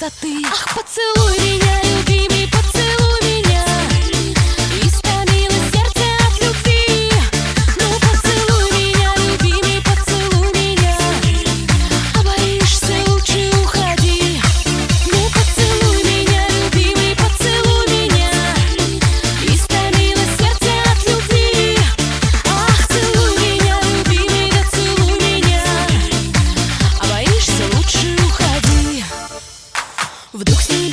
красоты. Ах, поцелуй меня, любимый, поцелуй меня. Истомило сердце от любви. Ну, поцелуй меня, любимый, поцелуй меня. А боишься, лучше уходи. Ну, поцелуй меня, любимый, поцелуй меня. Истомило сердце от любви. Ах, целуй меня, любимый, да целуй меня. А боишься, лучше уходи. Вдруг с небес